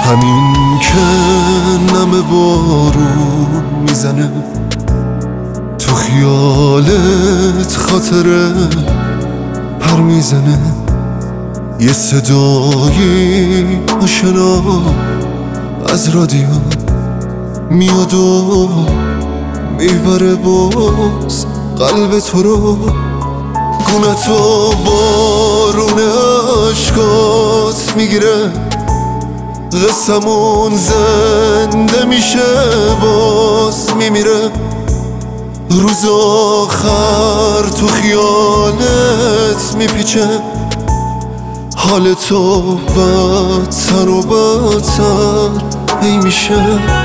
همین که نم بارون میزنه تو خیالت، خاطره پر میزنه، یه صدایی آشنا از رادیو میاد و میبره باز قلب تو رو. گونتو بارون عشقات میگیره، قصمون زنده میشه باز میمیره. روز آخر تو خیالت میپیچه، حال تو بدتر و بدتر هی میشه.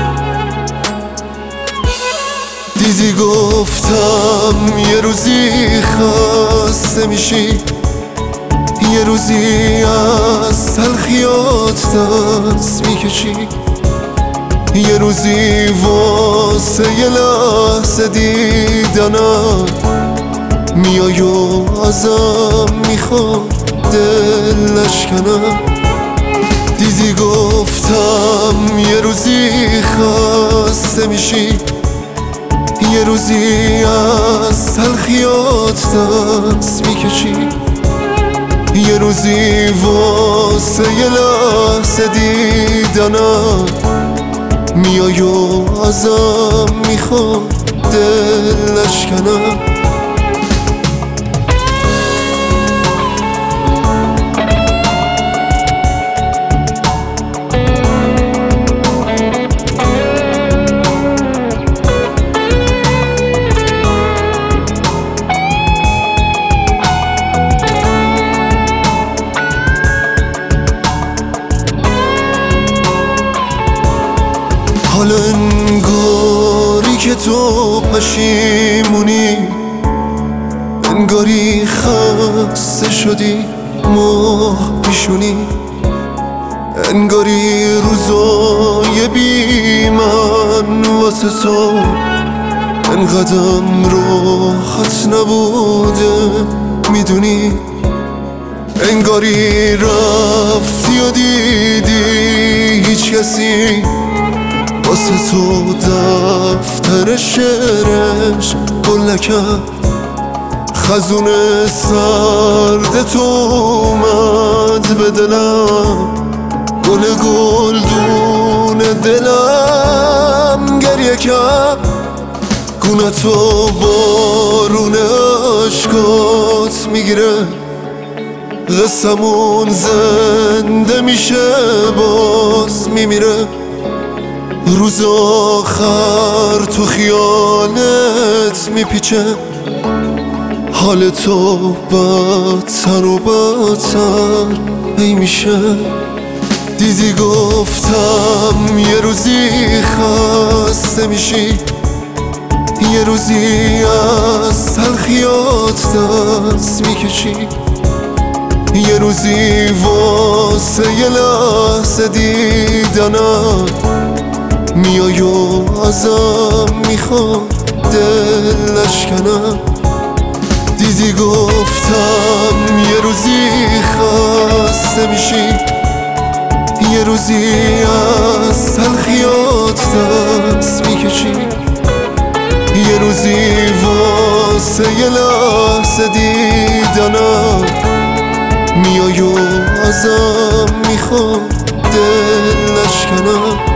دیدی گفتم یه روزی خسته میشی، یه روزی از تلخیات دست میکشی، یه روزی واسه یه لحظه دیدنم میای و ازم میخوای دلش کنم. دیدی گفتم یه روزی خسته میشی، یه روزی از تلخیات دست میکشی، یه روزی واسه یه لحظه دیدنم میای و ازم میخوای دلش کنم. حالا انگاری که تو پشیمونی، انگاری خسته شدی ماه پیشونی، انگاری روزای بی من واسه تو انقدرم راحت نبوده میدونی. انگاری رفتی و دیدی هیچ کسی واسه تو دفتر شعرش گل نکرد. خزون سرد تو اومد به دلم، گل گلدون دلم گریه کرد. گونتو بارون عشقات میگیره، قصمون زنده میشه باز میمیره. روز آخر تو خیالت میپیچه، حال تو بدتر و بدتر هی میشه. دیدی گفتم یه روزی خسته میشی، یه روزی از تلخیات دست میکشی، یه روزی واسه یه لحظه دیدنم میای و ازم میخوای دلش کنم. دیدی گفتم یه روزی خسته میشی، یه روزی از تلخیات دست میکشی، یه روزی واسه یه لحظه دیدنم میای و ازم میخوای دلش کنم.